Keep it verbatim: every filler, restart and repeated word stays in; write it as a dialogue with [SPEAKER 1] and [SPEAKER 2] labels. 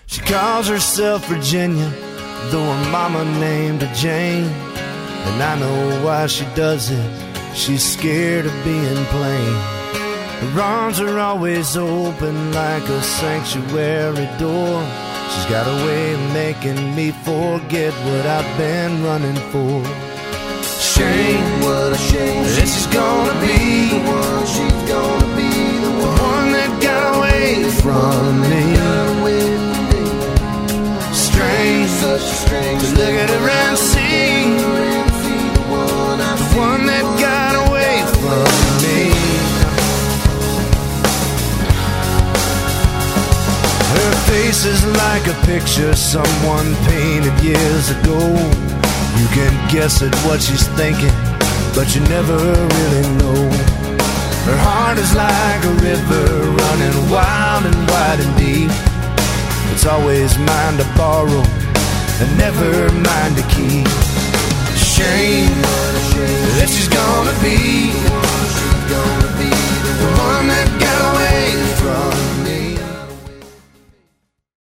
[SPEAKER 1] She calls herself Virginia, though her mama named her Jane. And I know why she does it. She's scared of being plain. Her arms are always open like a sanctuary door. She's got a way of making me forget what I've been running for. Shame, what a shame that she's gonna be the one. She's gonna be the one, the one that got away from me. Strange, such a strange to look at her and see the one that got away from me. Her face is like a picture someone painted years ago. You can guess at what she's thinking, but you never really know. Her heart is like a river running wild and wide and deep. It's always mine to borrow and never mine to keep. Shame.